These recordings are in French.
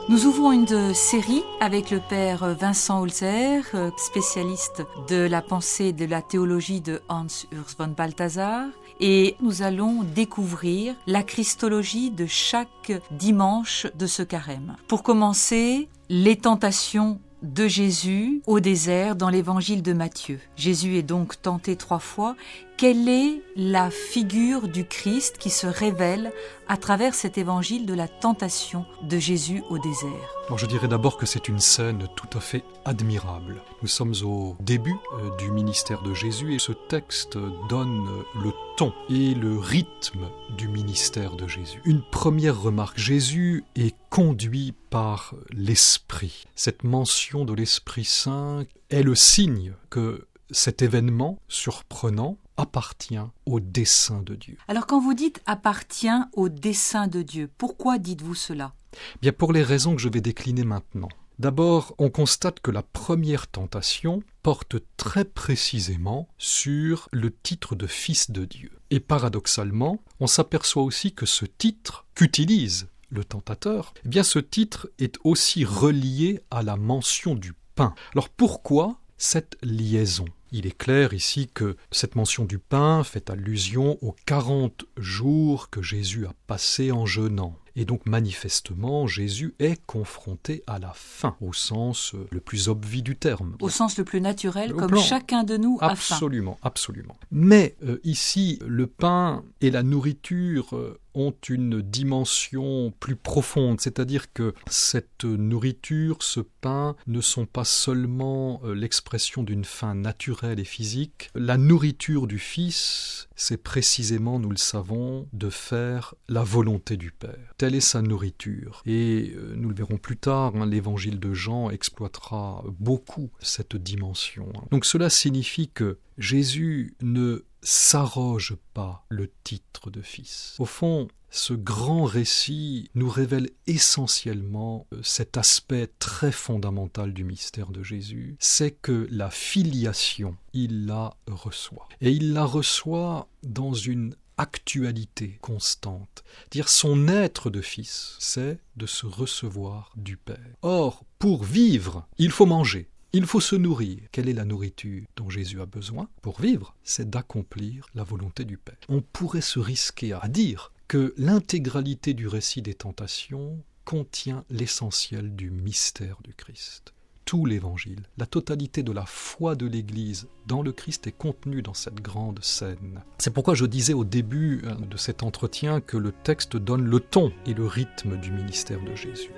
Nous ouvrons une série avec le père Vincent Holzer, spécialiste de la pensée et de la théologie de Hans Urs von Balthasar. Et nous allons découvrir la christologie de chaque dimanche de ce carême. Pour commencer, les tentations de Jésus au désert dans l'évangile de Matthieu. Jésus est donc tenté 3 fois. Quelle est la figure du Christ qui se révèle à travers cet évangile de la tentation de Jésus au désert? Alors je dirais d'abord que c'est une scène tout à fait admirable. Nous sommes au début du ministère de Jésus et ce texte donne le ton et le rythme du ministère de Jésus. Une première remarque, Jésus est conduit par l'Esprit. Cette mention de l'Esprit Saint est le signe que cet événement surprenant appartient au dessein de Dieu. Alors quand vous dites « appartient au dessein de Dieu », pourquoi dites-vous cela ? Bien pour les raisons que je vais décliner maintenant. D'abord, on constate que la première tentation porte très précisément sur le titre de Fils de Dieu. Et paradoxalement, on s'aperçoit aussi que ce titre qu'utilise le tentateur, eh bien ce titre est aussi relié à la mention du pain. Alors pourquoi cette liaison ? Il est clair ici que cette mention du pain fait allusion aux 40 jours que Jésus a passés en jeûnant. Et donc manifestement, Jésus est confronté à la faim, au sens le plus obvi du terme. Au sens le plus naturel, comme chacun de nous a faim. Absolument, absolument. Mais ici, le pain et la nourriture ont une dimension plus profonde, c'est-à-dire que cette nourriture, ce pain, ne sont pas seulement l'expression d'une faim naturelle et physique. La nourriture du Fils, c'est précisément, nous le savons, de faire la volonté du Père. Telle est sa nourriture. Et nous le verrons plus tard, l'évangile de Jean exploitera beaucoup cette dimension. Donc cela signifie que Jésus ne s'arroge pas le titre de fils. Au fond, ce grand récit nous révèle essentiellement cet aspect très fondamental du mystère de Jésus, c'est que la filiation, il la reçoit. Et il la reçoit dans une actualité constante. Dire son être de fils, c'est de se recevoir du Père. Or, pour vivre, il faut manger. Il faut se nourrir. Quelle est la nourriture dont Jésus a besoin pour vivre ? C'est d'accomplir la volonté du Père. On pourrait se risquer à dire que l'intégralité du récit des tentations contient l'essentiel du mystère du Christ. Tout l'Évangile, la totalité de la foi de l'Église dans le Christ est contenue dans cette grande scène. C'est pourquoi je disais au début de cet entretien que le texte donne le ton et le rythme du ministère de Jésus.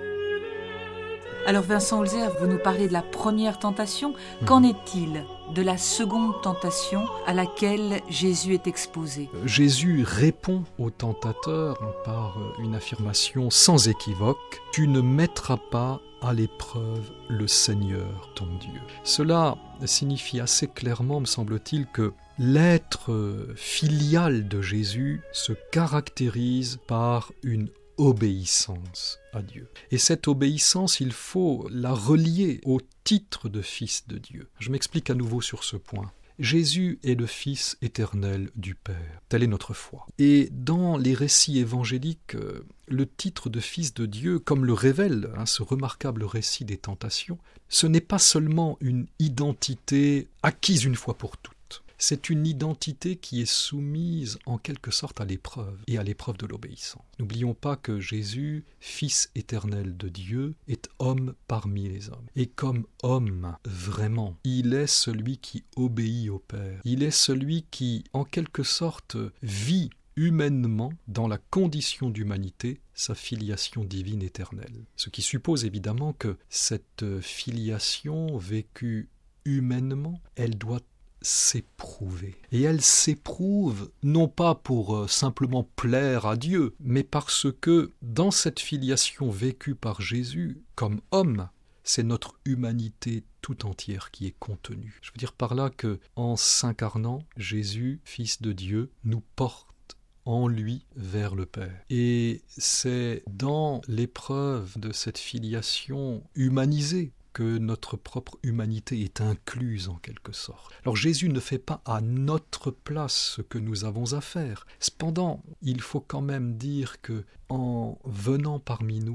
Alors Vincent Holzer, vous nous parlez de la première tentation. Qu'en est-il de la seconde tentation à laquelle Jésus est exposé ? Jésus répond au tentateur par une affirmation sans équivoque « Tu ne mettras pas à l'épreuve le Seigneur, ton Dieu ». Cela signifie assez clairement, me semble-t-il, que l'être filial de Jésus se caractérise par une obéissance à Dieu. Et cette obéissance, il faut la relier au titre de Fils de Dieu. Je m'explique à nouveau sur ce point. Jésus est le Fils éternel du Père. Telle est notre foi. Et dans les récits évangéliques, le titre de Fils de Dieu, comme le révèle ce remarquable récit des tentations, ce n'est pas seulement une identité acquise une fois pour toutes. C'est une identité qui est soumise en quelque sorte à l'épreuve, et à l'épreuve de l'obéissance. N'oublions pas que Jésus, Fils éternel de Dieu, est homme parmi les hommes. Et comme homme, vraiment, il est celui qui obéit au Père. Il est celui qui, en quelque sorte, vit humainement, dans la condition d'humanité, sa filiation divine éternelle. Ce qui suppose évidemment que cette filiation vécue humainement, elle doit s'éprouver. Et elle s'éprouve non pas pour simplement plaire à Dieu, mais parce que dans cette filiation vécue par Jésus comme homme, c'est notre humanité tout entière qui est contenue. Je veux dire par là que en s'incarnant, Jésus, Fils de Dieu, nous porte en lui vers le Père. Et c'est dans l'épreuve de cette filiation humanisée que notre propre humanité est incluse en quelque sorte. Alors Jésus ne fait pas à notre place ce que nous avons à faire. Cependant, il faut quand même dire que en venant parmi nous,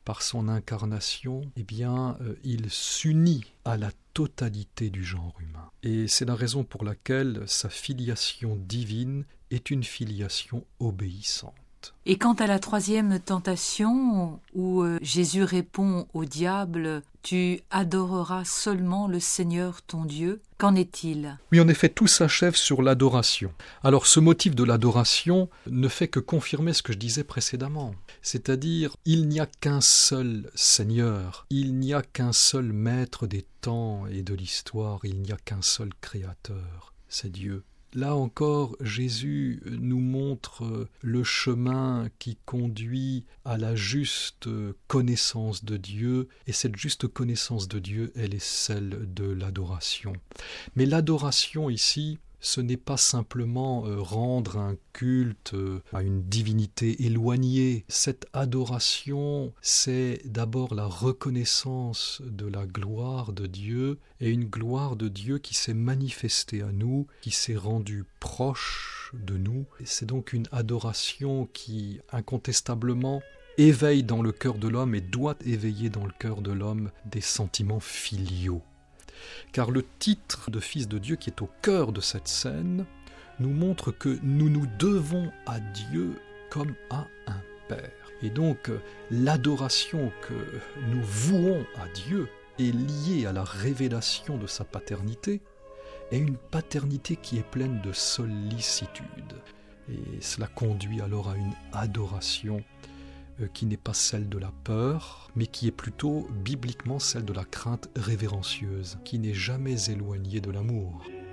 par son incarnation, il s'unit à la totalité du genre humain. Et c'est la raison pour laquelle sa filiation divine est une filiation obéissante. Et quant à la troisième tentation, où Jésus répond au diable « Tu adoreras seulement le Seigneur ton Dieu », qu'en est-il ? Oui, en effet, tout s'achève sur l'adoration. Alors, ce motif de l'adoration ne fait que confirmer ce que je disais précédemment. C'est-à-dire, il n'y a qu'un seul Seigneur, il n'y a qu'un seul Maître des temps et de l'histoire, il n'y a qu'un seul Créateur, c'est Dieu. Là encore, Jésus nous montre le chemin qui conduit à la juste connaissance de Dieu, et cette juste connaissance de Dieu, elle est celle de l'adoration. Mais l'adoration ici, ce n'est pas simplement rendre un culte à une divinité éloignée. Cette adoration, c'est d'abord la reconnaissance de la gloire de Dieu, et une gloire de Dieu qui s'est manifestée à nous, qui s'est rendue proche de nous. Et c'est donc une adoration qui, incontestablement, éveille dans le cœur de l'homme et doit éveiller dans le cœur de l'homme des sentiments filiaux. Car le titre de Fils de Dieu qui est au cœur de cette scène nous montre que nous nous devons à Dieu comme à un Père. Et donc l'adoration que nous vouons à Dieu est liée à la révélation de sa paternité, et une paternité qui est pleine de sollicitude. Et cela conduit alors à une adoration qui n'est pas celle de la peur, mais qui est plutôt bibliquement celle de la crainte révérencieuse, qui n'est jamais éloignée de l'amour.